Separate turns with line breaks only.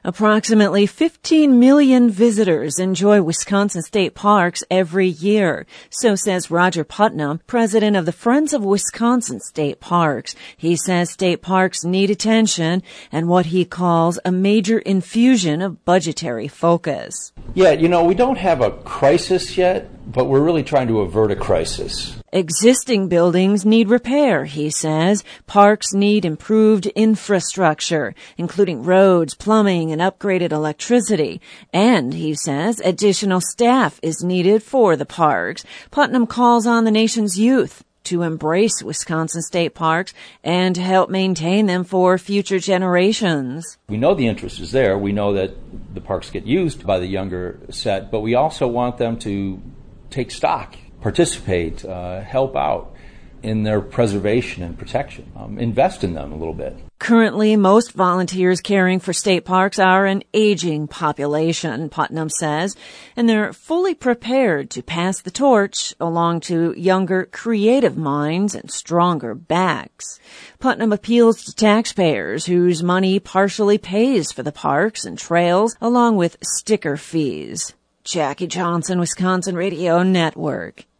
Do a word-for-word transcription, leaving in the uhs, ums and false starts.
Approximately fifteen million visitors enjoy Wisconsin state parks every year, so says Roger Putnam, president of the Friends of Wisconsin State Parks. He says state parks need attention and what he calls a major infusion of budgetary focus.
Yeah, you know, we don't have a crisis yet, but we're really trying to avert a crisis.
Existing buildings need repair, he says. Parks need improved infrastructure, including roads, plumbing, and upgraded electricity. And, he says, additional staff is needed for the parks. Putnam calls on the nation's youth to embrace Wisconsin state parks and to help maintain them for future generations.
We know the interest is there. We know that the parks get used by the younger set, but we also want them to take stock, participate, uh, help out in their preservation and protection, um, invest in them a little bit.
Currently, most volunteers caring for state parks are an aging population, Putnam says, and they're fully prepared to pass the torch along to younger, creative minds and stronger backs. Putnam appeals to taxpayers whose money partially pays for the parks and trails, along with sticker fees. Jackie Johnson, Wisconsin Radio Network.